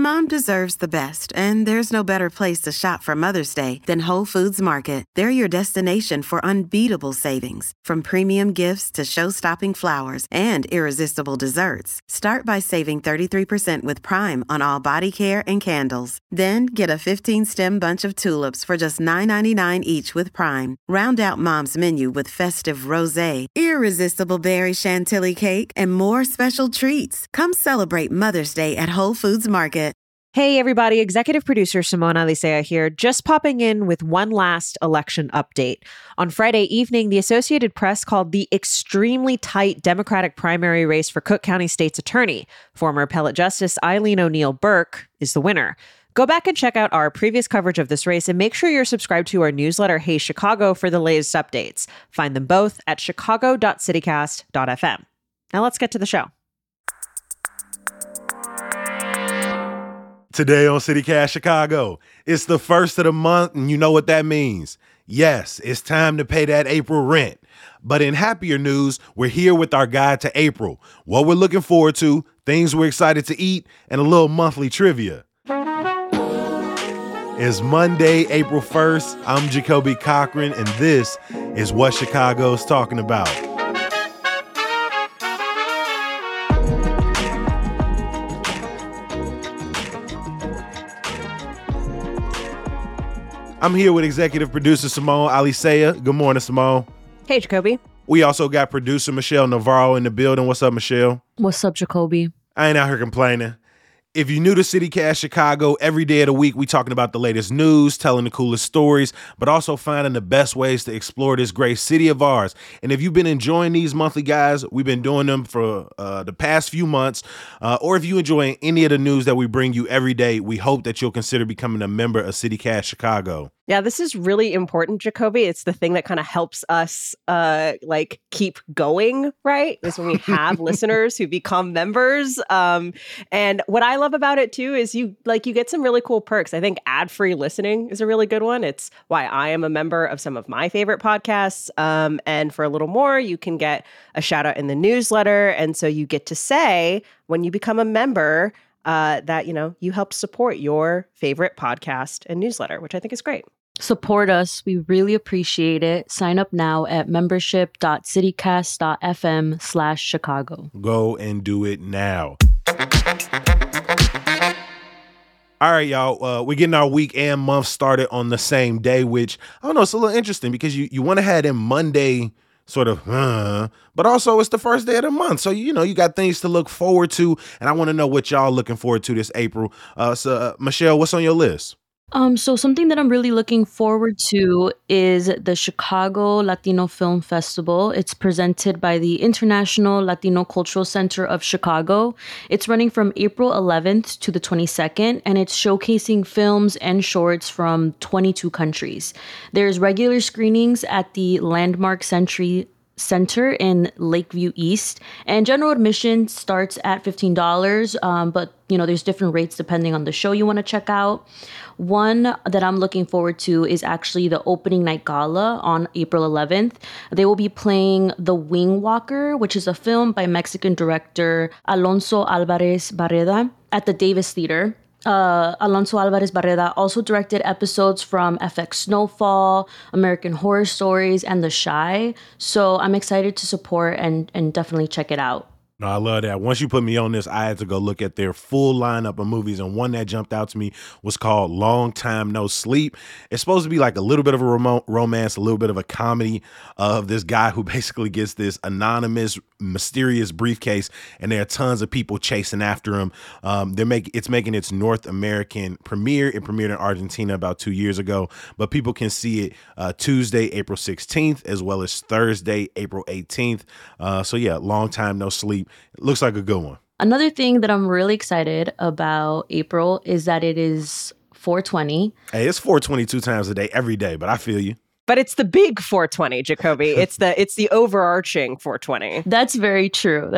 Mom deserves the best, and there's no better place to shop for Mother's Day than Whole Foods Market. They're your destination for unbeatable savings, from premium gifts to show-stopping flowers and irresistible desserts. Start by saving 33% with Prime on all body care and candles. Then get a 15-stem bunch of tulips for just $9.99 each with Prime. Round out Mom's menu with festive rosé, irresistible berry chantilly cake, and more special treats. Come celebrate Mother's Day at Whole Foods Market. Hey, everybody. Executive producer Simone Alicea here, just popping in with one last election update. On Friday evening, the Associated Press called the extremely tight Democratic primary race for Cook County State's attorney. Former appellate justice Eileen O'Neill Burke is the winner. Go back and check out our previous coverage of this race and make sure you're subscribed to our newsletter, Hey Chicago, for the latest updates. Find them both at chicago.citycast.fm. Now let's get to the show. Today on CityCast Chicago, it's the first of the month, and you know what that means. Yes, it's time to pay that April rent. But in happier news, we're here with our guide to April, what we're looking forward to, things we're excited to eat, and a little monthly trivia. It's Monday, April 1st. I'm Jacoby Cochran, and this is what Chicago's talking about. I'm here with executive producer Simone Alicea. Good morning, Simone. Hey, Jacoby. We also got producer Michelle Navarro in the building. What's up, Michelle? What's up, Jacoby? I ain't out here complaining. If you're new to CityCast Chicago, every day of the week, we talking about the latest news, telling the coolest stories, but also finding the best ways to explore this great city of ours. And if you've been enjoying these monthly guides, we've been doing them for the past few months, or if you enjoy any of the news that we bring you every day, we hope that you'll consider becoming a member of CityCast Chicago. Yeah, this is really important, Jacoby. It's the thing that kind of helps us keep going, right? Is when we have listeners who become members. And what I love about it too is you get some really cool perks. I think ad-free listening is a really good one. It's why I am a member of some of my favorite podcasts. And for a little more, you can get a shout out in the newsletter. And so you get to say when you become a member that, you help support your favorite podcast and newsletter, which I think is great. Support us. We really appreciate it. Sign up now at membership.citycast.fm/Chicago. Go and do it now. All right, y'all. We're getting our week and month started on the same day, which, I don't know, it's a little interesting because you want to have them Monday sort of, but also it's the first day of the month. So, you got things to look forward to. And I want to know what y'all looking forward to this April. So Michelle, what's on your list? So something that I'm really looking forward to is the Chicago Latino Film Festival. It's presented by the International Latino Cultural Center of Chicago. It's running from April 11th to the 22nd, and it's showcasing films and shorts from 22 countries. There's regular screenings at the Landmark Center in Lakeview East, and general admission starts at $15, but there's different rates depending on the show you want to check out. One that I'm looking forward to is actually the opening night gala on April 11th. They will be playing The Wing Walker, which is a film by Mexican director Alonso Alvarez Barreda at the Davis Theater. Alonso Alvarez Barreda also directed episodes from FX Snowfall, American Horror Stories, and The Chi. So I'm excited to support and definitely check it out. No, I love that. Once you put me on this, I had to go look at their full lineup of movies, and one that jumped out to me was called Long Time No Sleep. It's supposed to be like a little bit of a romance, a little bit of a comedy of this guy who basically gets this anonymous, mysterious briefcase, and there are tons of people chasing after him. It's making its North American premiere. It premiered in Argentina about 2 years ago, but people can see it Tuesday, April 16th, as well as Thursday, April 18th. So yeah, Long Time No Sleep. It looks like a good one. Another thing that I'm really excited about April is that it is 420. Hey, it's 422 times a day, every day, but I feel you. But it's the big 420, Jacoby. It's the overarching 420. That's very true.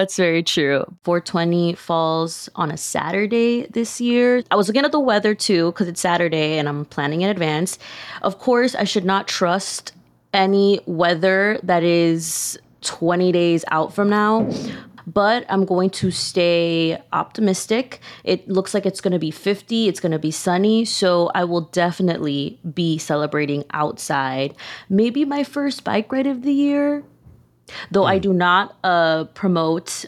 420 falls on a Saturday this year. I was looking at the weather too, because it's Saturday and I'm planning in advance. Of course, I should not trust any weather that is 20 days out from now. but I'm going to stay optimistic. It looks like it's going to be 50. It's going to be sunny. So I will definitely be celebrating outside. Maybe my first bike ride of the year, though I do not promote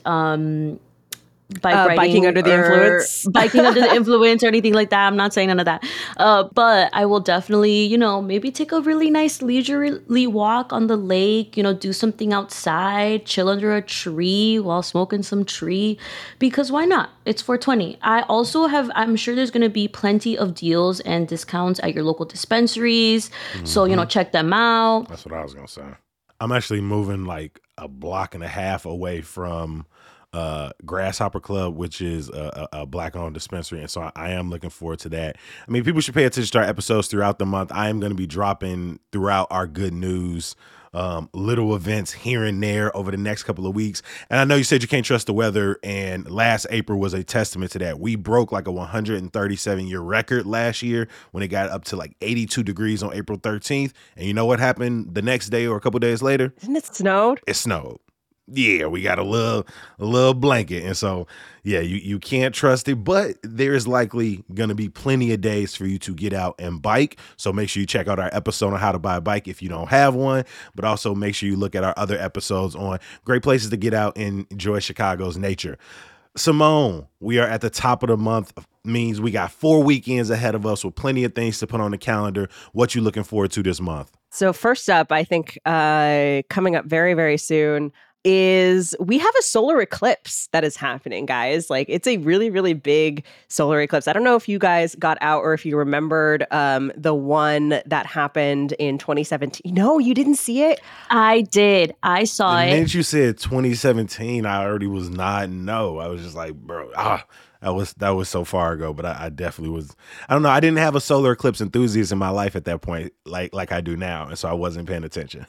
bike riding, biking under the influence. biking under the influence or anything like that. I'm not saying none of that. But I will definitely, maybe take a really nice leisurely walk on the lake, do something outside, chill under a tree while smoking some tree, because why not? It's 420. I'm sure there's going to be plenty of deals and discounts at your local dispensaries. So, check them out. That's what I was going to say. I'm actually moving like a block and a half away from Grasshopper Club, which is a Black-owned dispensary, and so I am looking forward to that. I mean, people should pay attention to our episodes throughout the month. I am going to be dropping throughout our good news, little events here and there over the next couple of weeks. And I know you said you can't trust the weather, and last April was a testament to that. We broke like a 137-year record last year when it got up to like 82 degrees on April 13th. And you know what happened the next day or a couple days later? Didn't it snowed? It snowed. Yeah, we got a little blanket. And so, yeah, you can't trust it, but there is likely going to be plenty of days for you to get out and bike. So make sure you check out our episode on how to buy a bike if you don't have one, but also make sure you look at our other episodes on great places to get out and enjoy Chicago's nature. Simone, we are at the top of the month. Means we got 4 weekends ahead of us with plenty of things to put on the calendar. What you looking forward to this month? So first up, I think coming up very, very soon is we have a solar eclipse that is happening, guys. Like, it's a really, really big solar eclipse. I don't know if you guys got out or if you remembered the one that happened in 2017. No, you didn't see it? I did. I saw it. The minute you said 2017, I already was nodding no. I was just like, bro, that was so far ago, but I definitely was. I don't know. I didn't have a solar eclipse enthusiast in my life at that point, like I do now, and so I wasn't paying attention.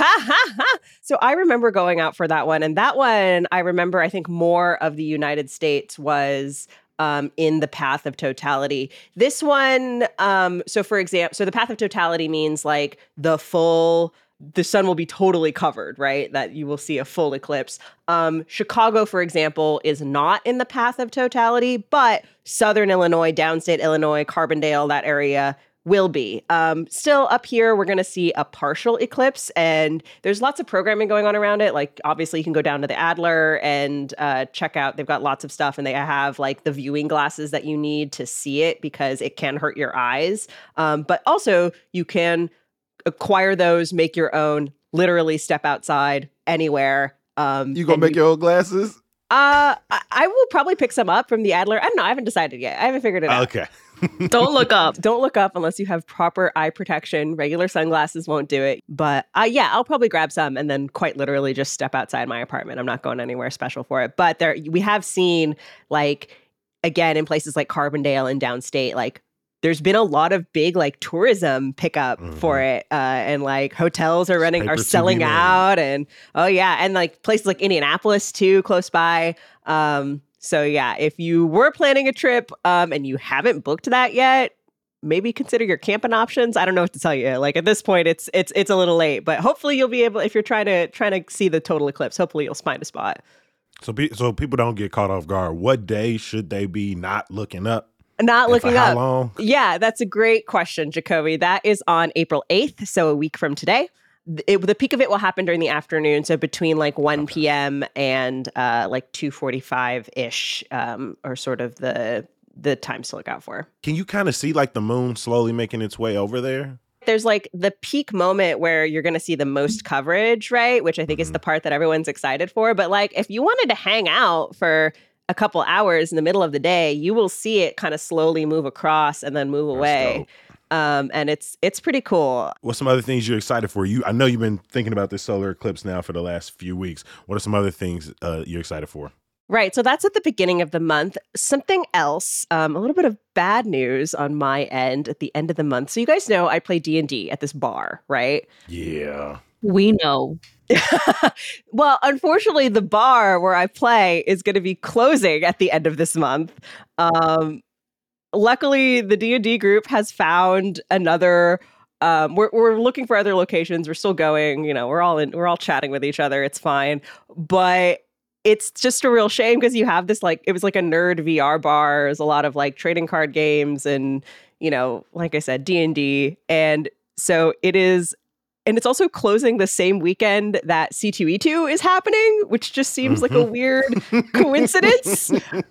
So I remember going out for that one, and that one I remember. I think more of the United States was in the path of totality. This one, so for example, so the path of totality means like the sun will be totally covered, right? That you will see a full eclipse. Chicago, for example, is not in the path of totality, but Southern Illinois, downstate Illinois, Carbondale, that area will be. Still up here, we're going to see a partial eclipse, and there's lots of programming going on around it. Like, obviously, you can go down to the Adler and check out. They've got lots of stuff, and they have like the viewing glasses that you need to see it because it can hurt your eyes. But also, you can acquire those, make your own, literally step outside anywhere. You gonna make your own glasses? I will probably pick some up from the Adler. I don't know. I haven't decided yet. I haven't figured it out. Okay. Don't look up. Don't look up unless you have proper eye protection. Regular sunglasses won't do it. But yeah, I'll probably grab some and then quite literally just step outside my apartment. I'm not going anywhere special for it. But we have seen, like, again, in places like Carbondale and downstate, like, there's been a lot of big like tourism pickup for it, and like hotels are selling out, and and like places like Indianapolis too, close by. So yeah, if you were planning a trip and you haven't booked that yet, maybe consider your camping options. I don't know what to tell you. Like, at this point, it's a little late, but hopefully you'll be able, if you're trying to see the total eclipse, hopefully you'll find a spot. So people don't get caught off guard. What day should they be not looking up? Not looking up. How long? Yeah, that's a great question, Jacoby. That is on April 8th, so a week from today. The peak of it will happen during the afternoon, so between like 1 p.m. and like 2:45-ish, or sort of the times to look out for. Can you kind of see like the moon slowly making its way over there? There's like the peak moment where you're going to see the most coverage, right? Which I think is the part that everyone's excited for. But like, if you wanted to hang out for a couple hours in the middle of the day, you will see it kind of slowly move across and then move away. And it's pretty cool. What's some other things you're excited for? I know you've been thinking about this solar eclipse now for the last few weeks. What are some other things you're excited for? Right. So that's at the beginning of the month. Something else, a little bit of bad news on my end at the end of the month. So you guys know I play D&D at this bar, right? Yeah. We know. Well, unfortunately, the bar where I play is going to be closing at the end of this month. Luckily, the D&D group has found another. We're looking for other locations. We're still going. You know, we're all chatting with each other. It's fine, but it's just a real shame because you have this like, it was like a nerd VR bar. There's a lot of like trading card games and, like I said, D&D. And so it is, and it's also closing the same weekend that C2E2 is happening, which just seems like a weird coincidence.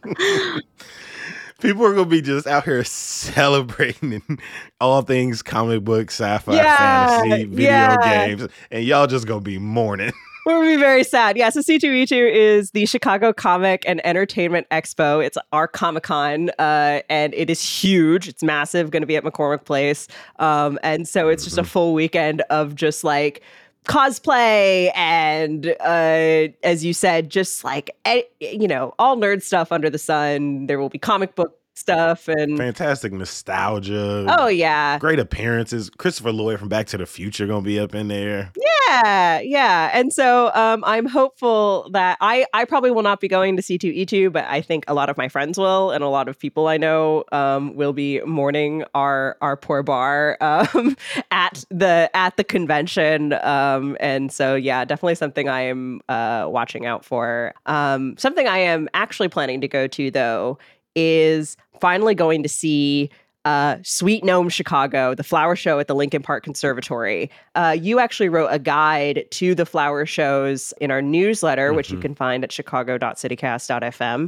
People are going to be just out here celebrating all things comic book, sci-fi, fantasy, video games, and y'all just going to be mourning. We'll be very sad. Yeah, so C2E2 is the Chicago Comic and Entertainment Expo. It's our Comic-Con, and it is huge. It's massive, going to be at McCormick Place. And so it's just a full weekend of just like cosplay and, as you said, just like, all nerd stuff under the sun. There will be comic book stuff and fantastic nostalgia. Oh yeah, great appearances. Christopher Lloyd from Back to the Future gonna be up in there. Yeah. And so I'm hopeful that I probably will not be going to C2E2, but I think a lot of my friends will, and a lot of people I know will be mourning our poor bar at the convention. And so yeah, definitely something I am watching out for. Something I am actually planning to go to though is finally going to see Sweet Gnome Chicago, the flower show at the Lincoln Park Conservatory. You actually wrote a guide to the flower shows in our newsletter, which you can find at chicago.citycast.fm.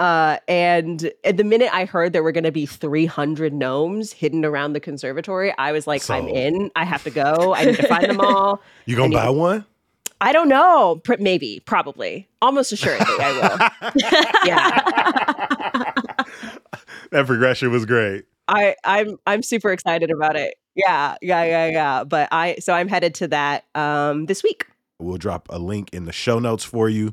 And at the minute I heard there were going to be 300 gnomes hidden around the conservatory, I was like, I'm in. I have to go. I need to find them all. You gonna buy one? I don't know. Maybe, probably. Almost assuredly I will. Yeah. That progression was great. I'm super excited about it. Yeah. But I'm headed to that this week. We'll drop a link in the show notes for you.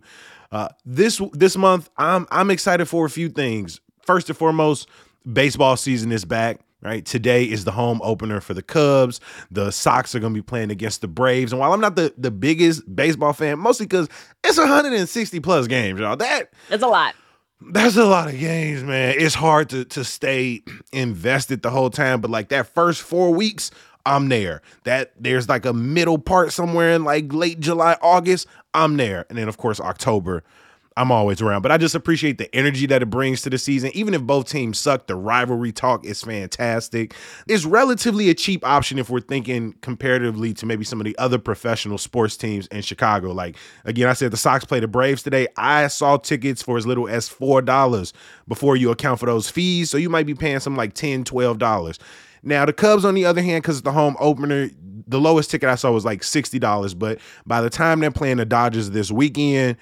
This month, I'm excited for a few things. First and foremost, baseball season is back. Right. Today is the home opener for the Cubs. The Sox are going to be playing against the Braves. And while I'm not the biggest baseball fan, mostly because it's 160 plus games, y'all. That's a lot. That's a lot of games, man. It's hard to stay invested the whole time. But like that first 4 weeks, I'm there. There's like a middle part somewhere in like late July, August, I'm there. And then, of course, October, I'm always around. But I just appreciate the energy that it brings to the season. Even if both teams suck, the rivalry talk is fantastic. It's relatively a cheap option if we're thinking comparatively to maybe some of the other professional sports teams in Chicago. Like, again, I said the Sox play the Braves today. I saw tickets for as little as $4 before you account for those fees. So you might be paying something like $10, $12. Now, the Cubs, on the other hand, because it's the home opener, the lowest ticket I saw was like $60. But by the time they're playing the Dodgers this weekend,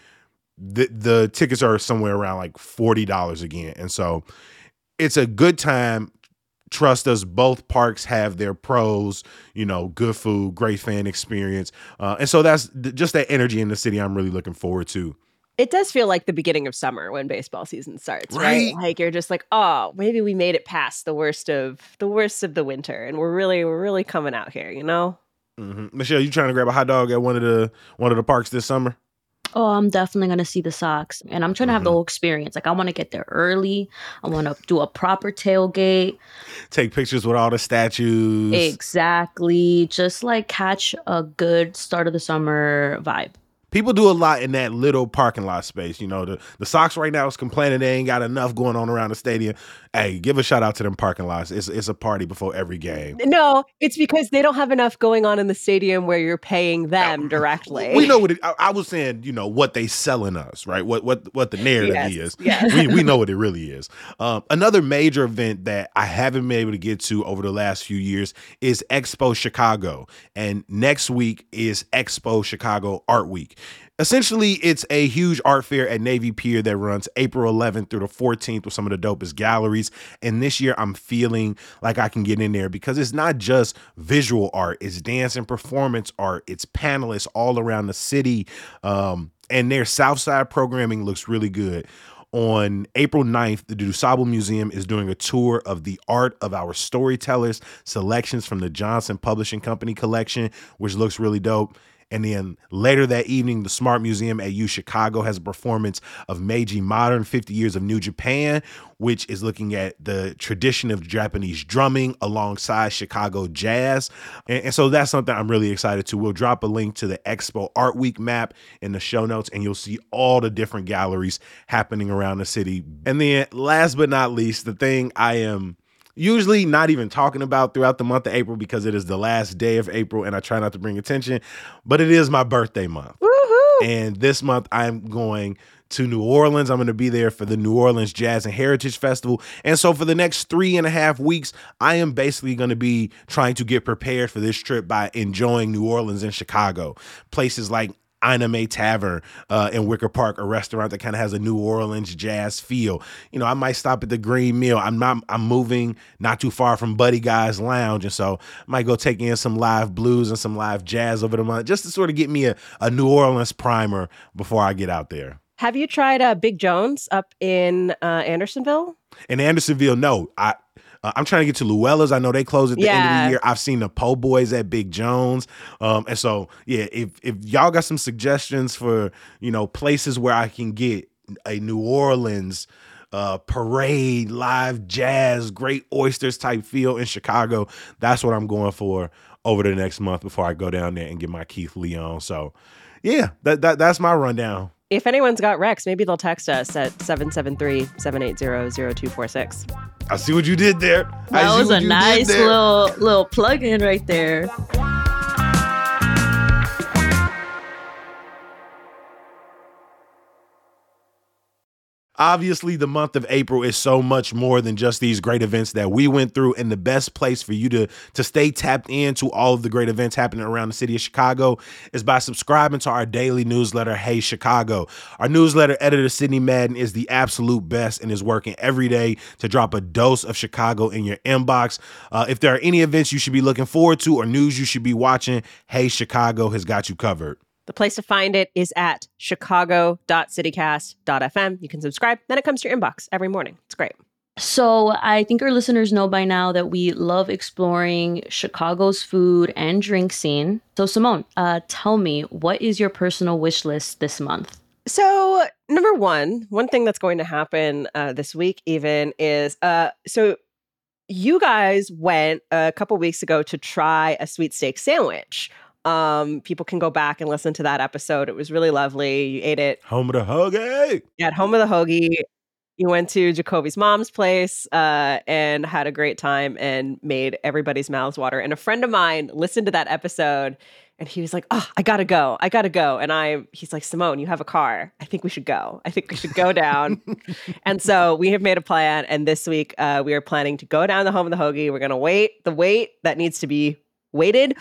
the tickets are somewhere around like $40 again. And so it's a good time. Trust us, both parks have their pros, good food, great fan experience. And so that's just that energy in the city I'm really looking forward to. It does feel like the beginning of summer when baseball season starts, right? Like you're just like, oh, maybe we made it past the worst of the winter, and we're really coming out here, Mm-hmm. Michelle, you trying to grab a hot dog at one of the parks this summer? Oh, I'm definitely going to see the Sox. And I'm trying to have the whole experience. Like, I want to get there early. I want to do a proper tailgate. Take pictures with all the statues. Exactly. Just like catch a good start of the summer vibe. People do a lot in that little parking lot space. The Sox right now is complaining they ain't got enough going on around the stadium. Hey, give a shout out to them parking lots. It's a party before every game. No, it's because they don't have enough going on in the stadium where you're paying them directly. We know what I was saying, what they selling us, right? What the narrative is. Yes. We know what it really is. Another major event that I haven't been able to get to over the last few years is Expo Chicago. And next week is Expo Chicago Art Week. Essentially, it's a huge art fair at Navy Pier that runs April 11th through the 14th with some of the dopest galleries. And this year, I'm feeling like I can get in there because it's not just visual art. It's dance and performance art. It's panelists all around the city. And their Southside programming looks really good. On April 9th, the DuSable Museum is doing a tour of the art of our storytellers, selections from the Johnson Publishing Company collection, which looks really dope. And then later that evening, the Smart Museum at U Chicago has a performance of Meiji Modern 50 Years of New Japan, which is looking at the tradition of Japanese drumming alongside Chicago jazz. And so that's something I'm really excited to. We'll drop a link to the Expo Art Week map in the show notes, and you'll see all the different galleries happening around the city. And then last but not least, the thing I am usually not even talking about throughout the month of April because it is the last day of April and I try not to bring attention, but it is my birthday month. Woohoo! And this month I'm going to New Orleans. I'm going to be there for the New Orleans Jazz and Heritage Festival. And so for the next 3.5 weeks, I am basically going to be trying to get prepared for this trip by enjoying New Orleans and Chicago. Places like Ina May Tavern in Wicker Park, a restaurant that kind of has a New Orleans jazz feel. You know, I might stop at the Green Mill. I'm moving not too far from Buddy Guy's Lounge. And so I might go take in some live blues and some live jazz over the month just to sort of get me a New Orleans primer before I get out there. Have you tried Big Jones up in Andersonville? In Andersonville, no. I'm trying to get to Luella's. I know they close at the end of the year. I've seen the Po' Boys at Big Jones. And so, yeah, if y'all got some suggestions for, places where I can get a New Orleans parade, live jazz, great oysters type feel in Chicago, that's what I'm going for over the next month before I go down there and get my Keith Lee on. So, yeah, that's my rundown. If anyone's got Rex, maybe they'll text us at 773-780-0246. I see what you did there. That was a nice little plug-in right there. Obviously, the month of April is so much more than just these great events that we went through, and the best place for you to stay tapped into all of the great events happening around the city of Chicago is by subscribing to our daily newsletter, Hey Chicago. Our newsletter editor, Sydney Madden, is the absolute best and is working every day to drop a dose of Chicago in your inbox. If there are any events you should be looking forward to or news you should be watching, Hey Chicago has got you covered. The place to find it is at chicago.citycast.fm. You can subscribe, then it comes to your inbox every morning. It's great. So I think our listeners know by now that we love exploring Chicago's food and drink scene. So Simone, tell me, what is your personal wish list this month? So number one thing that's going to happen this week even is, so you guys went a couple weeks ago to try a sweet steak sandwich. People can go back and listen to that episode. It was really lovely. You ate it. Home of the Hoagie. Yeah, at Home of the Hoagie. You went to Jacoby's mom's place and had a great time and made everybody's mouths water. And a friend of mine listened to that episode and he was like, "Oh, I gotta go. And he's like, "Simone, you have a car. I think we should go. I think we should go down." And so we have made a plan. And this week we are planning to go down to Home of the Hoagie. We're going to wait the wait that needs to be waited.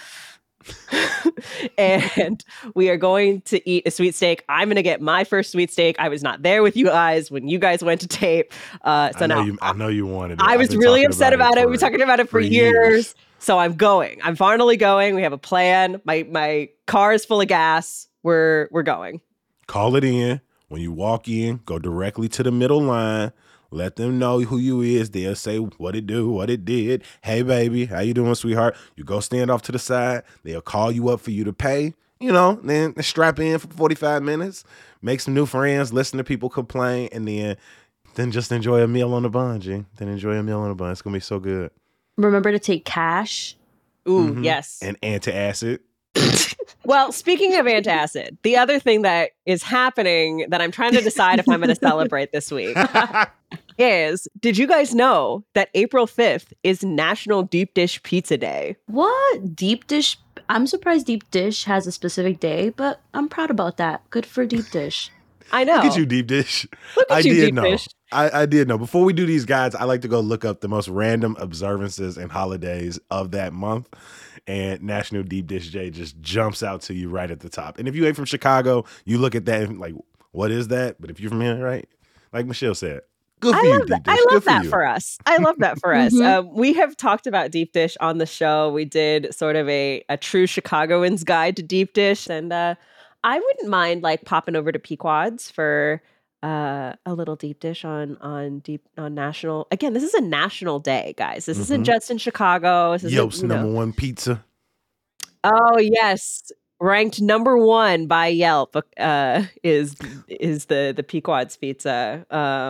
And we are going to eat a sweet steak. I'm going to get my first sweet steak. I was not there with you guys when you guys went to tape. I know you wanted it. I was really upset about it. We were talking about it for years. So I'm going. I'm finally going. We have a plan. My car is full of gas. We're going. Call it in. When you walk in, go directly to the middle line. Let them know who you is. They'll say what it do, what it did. Hey, baby, how you doing, sweetheart? You go stand off to the side. They'll call you up for you to pay. Then strap in for 45 minutes, make some new friends, listen to people complain, and then just enjoy a meal on the bun, G. Then enjoy a meal on the bun. It's going to be so good. Remember to take cash. Ooh, yes. And antacid. Well, speaking of antacid, the other thing that is happening that I'm trying to decide if I'm going to celebrate this week is, did you guys know that April 5th is National Deep Dish Pizza Day? What? Deep dish? I'm surprised Deep Dish has a specific day, but I'm proud about that. Good for Deep Dish. I know. Look at you, Deep Dish. I did know. I did know. Before we do these guides, I like to go look up the most random observances and holidays of that month. And National Deep Dish Day just jumps out to you right at the top. And if you ain't from Chicago, you look at that and like, what is that? But if you're from here, right? Like Michelle said, good for you, Deep Dish. I love that for us. I love that for us. We have talked about Deep Dish on the show. We did sort of a true Chicagoans guide to Deep Dish. And I wouldn't mind like popping over to Pequod's for a little deep dish on national. Again, this is a national day, guys. This isn't just in Chicago. This Yelp's number one pizza. Oh yes, ranked number one by Yelp is the Pequod's Pizza.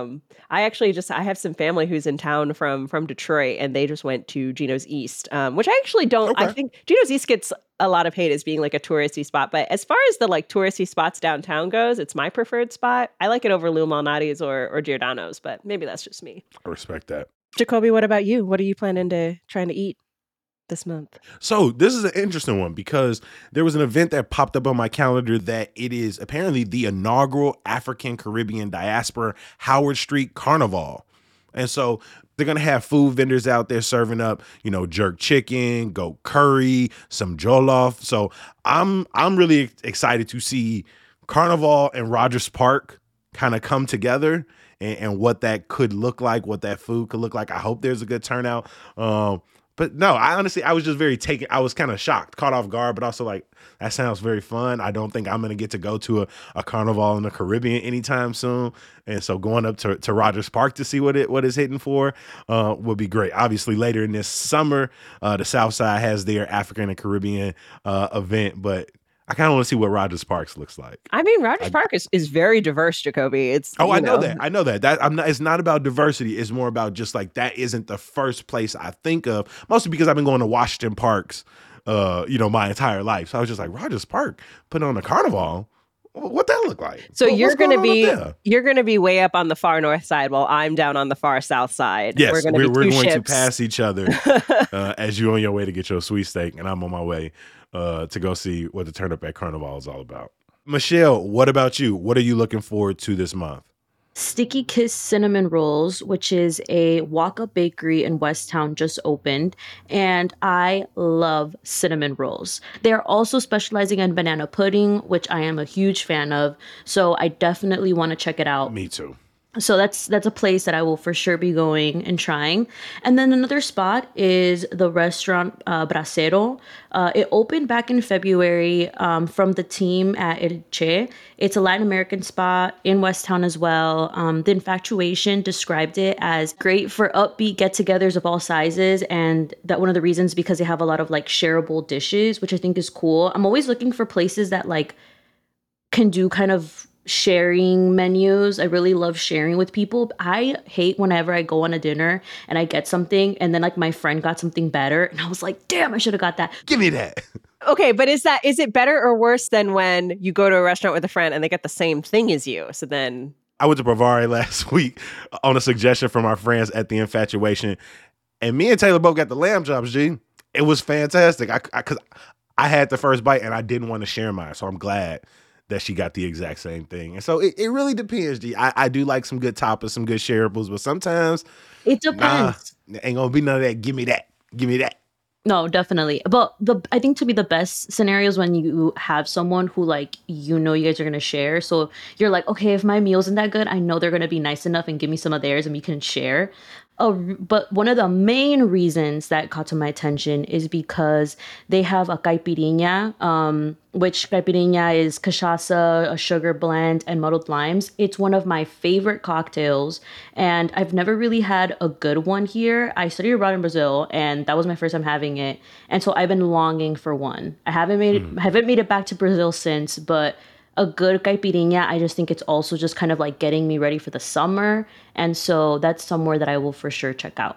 I have some family who's in town from Detroit, and they just went to Gino's East, which I actually don't. Okay. I think Gino's East gets a lot of hate as being like a touristy spot, but as far as the like touristy spots downtown goes, it's my preferred spot. I like it over Lou Malnati's or Giordano's, but maybe that's just me. I respect that. Jacoby, what about you? What are you planning to trying to eat this month? So this is an interesting one because there was an event that popped up on my calendar that it is apparently the inaugural African Caribbean Diaspora Howard Street Carnival. And so they're going to have food vendors out there serving up, jerk chicken, goat curry, some jollof. So I'm really excited to see Carnival and Rogers Park kind of come together and what that could look like, what that food could look like. I hope there's a good turnout. But no, I was just very taken. I was kind of shocked, caught off guard, but also like, that sounds very fun. I don't think I'm going to get to go to a carnival in the Caribbean anytime soon. And so going up to Rogers Park to see what it's hitting for would be great. Obviously later in this summer, the South Side has their African and Caribbean event, but I kind of want to see what Rogers Park looks like. I mean, Rogers Park is very diverse, Jacoby. It's I know that. I know that. It's not about diversity. It's more about just like that isn't the first place I think of. Mostly because I've been going to Washington Parks, my entire life. So I was just like, Rogers Park putting on a carnival. What that look like? So you're gonna be way up on the far north side while I'm down on the far south side. Yes, we're going to pass each other as you're on your way to get your sweet steak, and I'm on my way to go see what the Turn Up at Carnival is all about. Michelle, what about you? What are you looking forward to this month? Sticky Kiss Cinnamon Rolls, which is a walk-up bakery in Westtown, just opened, and I love cinnamon rolls. They're also specializing in banana pudding, which I am a huge fan of, so I definitely want to check it out. Me too. So that's a place that I will for sure be going and trying. And then another spot is the restaurant Bracero. It opened back in February from the team at El Che. It's a Latin American spot in Westtown as well. The Infatuation described it as great for upbeat get-togethers of all sizes, and that one of the reasons because they have a lot of like shareable dishes, which I think is cool. I'm always looking for places that like can do kind of sharing menus. I really love sharing with people. I hate whenever I go on a dinner and I get something and then like my friend got something better and I was like, damn, I should have got that. Give me that. Okay, but is it better or worse than when you go to a restaurant with a friend and they get the same thing as you? So then I went to Bavare last week on a suggestion from our friends at The Infatuation, and me and Taylor both got the lamb chops, G. It was fantastic. Because I had the first bite and I didn't want to share mine, so I'm glad that she got the exact same thing. And so it really depends, G. I do like some good toppers, some good shareables, but sometimes it depends. Ain't gonna be none of that. Give me that. Give me that. No, definitely. But I think to be the best scenarios when you have someone who like, you guys are going to share. So you're like, okay, if my meal isn't that good, I know they're going to be nice enough and give me some of theirs and we can share. But one of the main reasons that caught to my attention is because they have a caipirinha, which caipirinha is cachaça, a sugar blend, and muddled limes. It's one of my favorite cocktails, and I've never really had a good one here. I studied abroad in Brazil, and that was my first time having it, and so I've been longing for one. I haven't made it back to Brazil since, but a good caipirinha, I just think it's also just kind of like getting me ready for the summer. And so that's somewhere that I will for sure check out.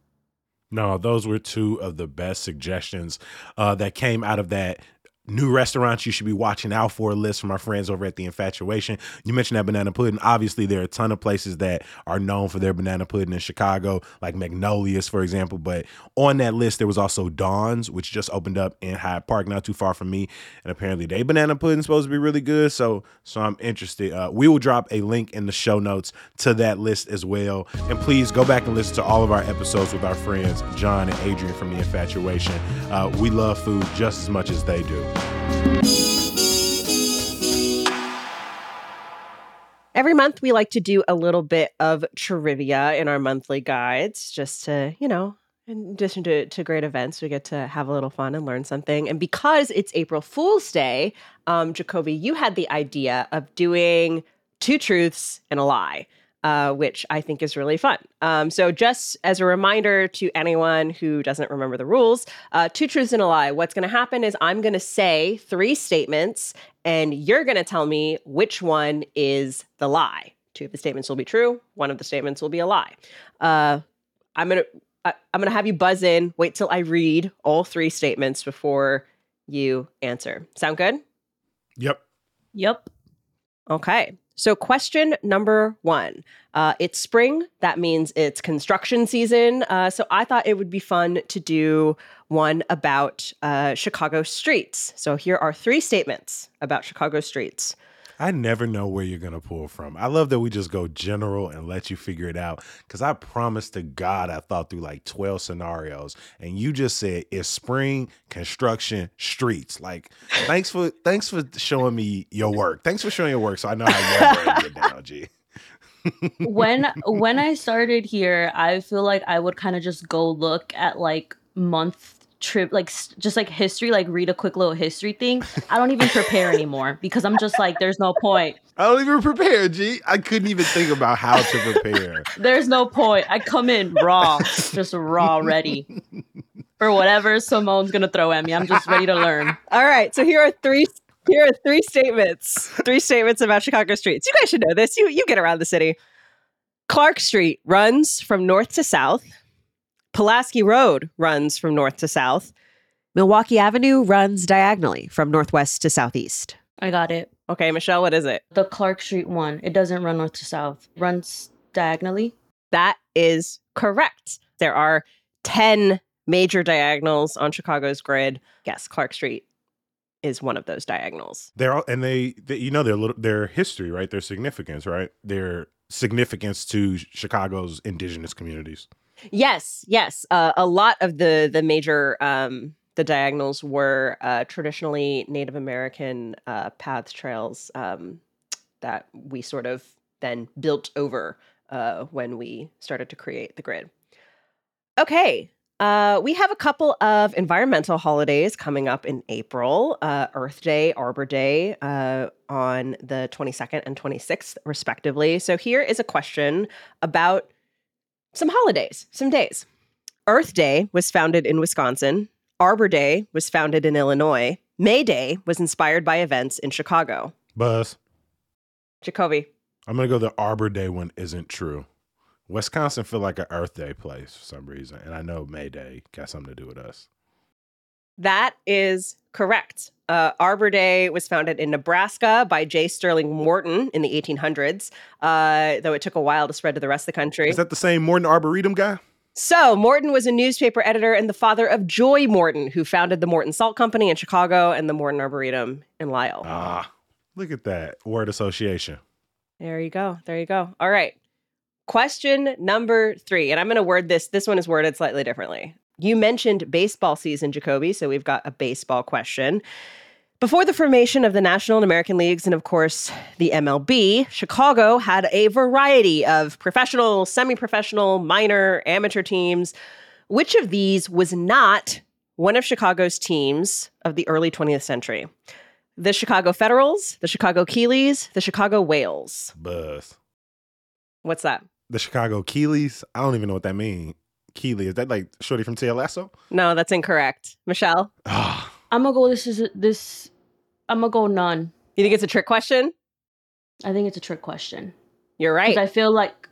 No, those were two of the best suggestions that came out of that new restaurants you should be watching out for list from our friends over at The Infatuation. You mentioned that banana pudding. Obviously, there are a ton of places that are known for their banana pudding in Chicago, like Magnolia's, for example. But on that list, there was also Dawn's, which just opened up in Hyde Park, not too far from me. And apparently, they banana pudding is supposed to be really good. So I'm interested. We will drop a link in the show notes to that list as well. And please go back and listen to all of our episodes with our friends, John and Adrian from The Infatuation. We love food just as much as they do. Every month, we like to do a little bit of trivia in our monthly guides, just to, in addition to great events, we get to have a little fun and learn something. And because it's April Fool's Day, Jacoby, you had the idea of doing two truths and a lie. which I think is really fun. So just as a reminder to anyone who doesn't remember the rules, two truths and a lie. What's going to happen is I'm going to say three statements, and you're going to tell me which one is the lie. Two of the statements will be true. One of the statements will be a lie. I'm gonna have you buzz in. Wait till I read all three statements before you answer. Sound good? Yep. Yep. Okay. So question number one. It's spring. That means it's construction season. So I thought it would be fun to do one about Chicago streets. So here are three statements about Chicago streets. I never know where you're going to pull from. I love that we just go general and let you figure it out. Because I promise to God, I thought through like 12 scenarios. And you just said, it's spring, construction, streets. Like, thanks for showing me your work. Thanks for showing your work so I know how your brain get down, G. When I started here, I feel like I would kind of just go look at like month trip, like just like history, like read a quick little history thing. I don't even prepare anymore because I'm just like, there's no point. I don't even prepare, G. I couldn't even think about how to prepare. There's no point. I come in raw, just raw, ready for whatever Simone's gonna throw at me. I'm just ready to learn. All right. So here are three statements. Three statements about Chicago streets. You guys should know this. You get around the city. Clark Street runs from north to south. Pulaski Road runs from north to south. Milwaukee Avenue runs diagonally from northwest to southeast. I got it. Okay, Michelle, what is it? The Clark Street one. It doesn't run north to south. It runs diagonally. That is correct. There are 10 major diagonals on Chicago's grid. Yes, Clark Street is one of those diagonals. They're all, and they you know, their history, right? Their significance, right? Their significance to Chicago's indigenous communities. Yes. A lot of the major the diagonals were traditionally Native American paths, trails that we sort of then built over when we started to create the grid. Okay. We have a couple of environmental holidays coming up in April. Earth Day, Arbor Day on the 22nd and 26th, respectively. So here is a question about some holidays, some days. Earth Day was founded in Wisconsin. Arbor Day was founded in Illinois. May Day was inspired by events in Chicago. Buzz. Jacoby. I'm going to go the Arbor Day one isn't true. Wisconsin feel like an Earth Day place for some reason. And I know May Day got something to do with us. That is correct. Arbor Day was founded in Nebraska by J. Sterling Morton in the 1800s, though it took a while to spread to the rest of the country. Is that the same Morton Arboretum guy? So Morton was a newspaper editor and the father of Joy Morton, who founded the Morton Salt Company in Chicago and the Morton Arboretum in Lisle. Ah, look at that. Word association. There you go. All right. Question number 3. And I'm going to word this. This one is worded slightly differently. You mentioned baseball season, Jacoby, so we've got a baseball question. Before the formation of the National and American Leagues and, of course, the MLB, Chicago had a variety of professional, semi-professional, minor, amateur teams. Which of these was not one of Chicago's teams of the early 20th century? The Chicago Federals, the Chicago Keeleys, the Chicago Whales. Buzz. What's that? The Chicago Keeleys? I don't even know what that means. Keeley, is that like Shorty from Ted Lasso? No, that's incorrect. Michelle? I'm gonna go. I'm gonna go none. You think it's a trick question? I think it's a trick question. You're right. I feel like,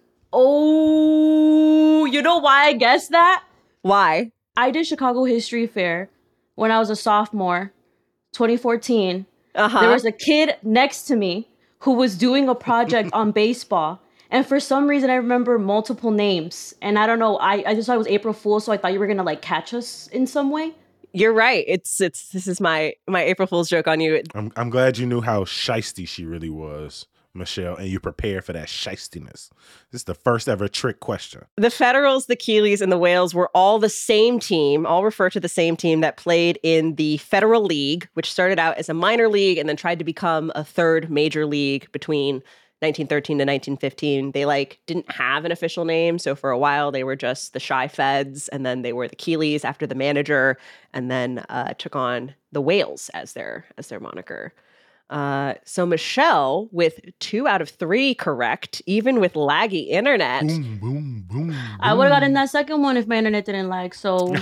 you know why I guessed that? Why? I did Chicago History Fair when I was a sophomore, 2014. There was a kid next to me who was doing a project on baseball. And for some reason, I remember multiple names. And I don't know, I just thought it was April Fool's, so I thought you were going to like catch us in some way. You're right. This is my April Fool's joke on you. I'm glad you knew how shisty she really was, Michelle, and you prepared for that shystiness. This is the first ever trick question. The Federals, the Keeleys, and the Whales were all the same team, all refer to the same team that played in the Federal League, which started out as a minor league and then tried to become a third major league between 1913 to 1915. They didn't have an official name. So for a while they were just the Chi Feds, and then they were the Keeleys after the manager, and then took on the Whales as their moniker. So Michelle with 2 out of 3 correct, even with laggy internet. Boom, boom, boom, boom. I would have gotten that second one if my internet didn't lag. So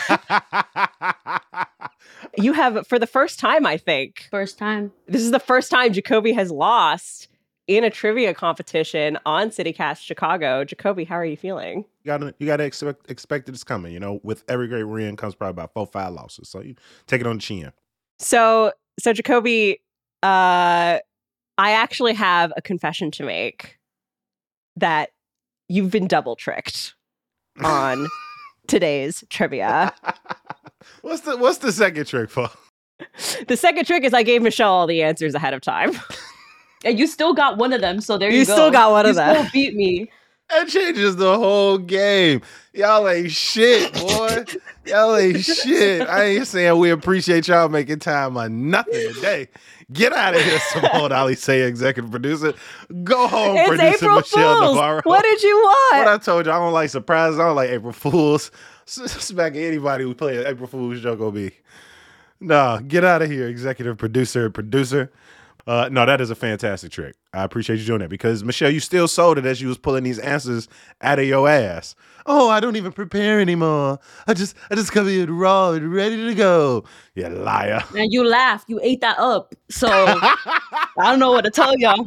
You have, for the first time, I think. first time. This is the first time Jacoby has lost in a trivia competition on CityCast Chicago. Jacoby, how are you feeling? You gotta expect it's coming. You know, with every great win comes probably about 4-5 losses. So you take it on the chin. So Jacoby, I actually have a confession to make that you've been double tricked on today's trivia. What's the second trick for? The second trick is I gave Michelle all the answers ahead of time. And you still got one of them. So there you go. You still got one of them. You still beat me. That changes the whole game. Y'all ain't shit, boy. Y'all ain't shit. I ain't saying we appreciate y'all making time on nothing today. Get out of here, Simone Alicea, executive producer. Go home, It's producer April Michelle Fools. Navarro. What did you want? What I told you, I don't like surprises. I don't like April Fools. Smack anybody who play an April Fool's joke on me. Nah, get out of here, executive producer. No, that is a fantastic trick. I appreciate you doing that because, Michelle, you still sold it as you was pulling these answers out of your ass. Oh, I don't even prepare anymore. I just come in raw and ready to go. You liar. And you laughed. You ate that up. So I don't know what to tell y'all.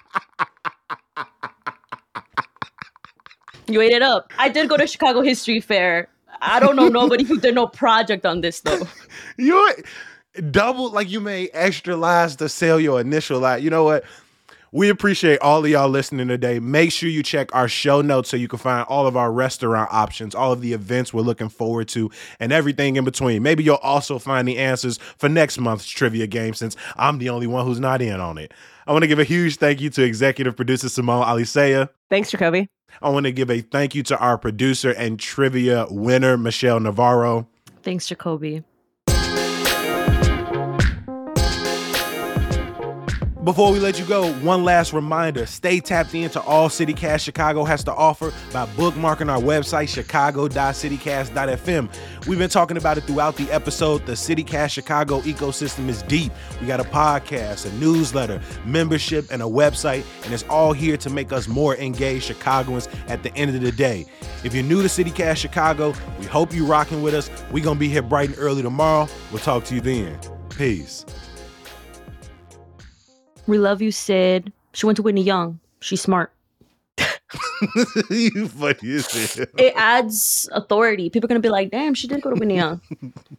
You ate it up. I did go to Chicago History Fair. I don't know nobody who did no project on this, though. You double, like you made extra lies to sell your initial lie. You know what? We appreciate all of y'all listening today. Make sure you check our show notes so you can find all of our restaurant options, all of the events we're looking forward to, and everything in between. Maybe you'll also find the answers for next month's trivia game since I'm the only one who's not in on it. I want to give a huge thank you to executive producer Simone Alicea. Thanks, Jacoby. I want to give a thank you to our producer and trivia winner, Michelle Navarro. Thanks, Jacoby. Before we let you go, one last reminder, stay tapped into all CityCast Chicago has to offer by bookmarking our website, chicago.citycast.fm. We've been talking about it throughout the episode. The CityCast Chicago ecosystem is deep. We got a podcast, a newsletter, membership, and a website, and it's all here to make us more engaged Chicagoans at the end of the day. If you're new to CityCast Chicago, we hope you're rocking with us. We're going to be here bright and early tomorrow. We'll talk to you then. Peace. We love you, Sid. She went to Whitney Young. She's smart. You funny as hell. It adds authority. People are going to be like, damn, she did go to Whitney Young.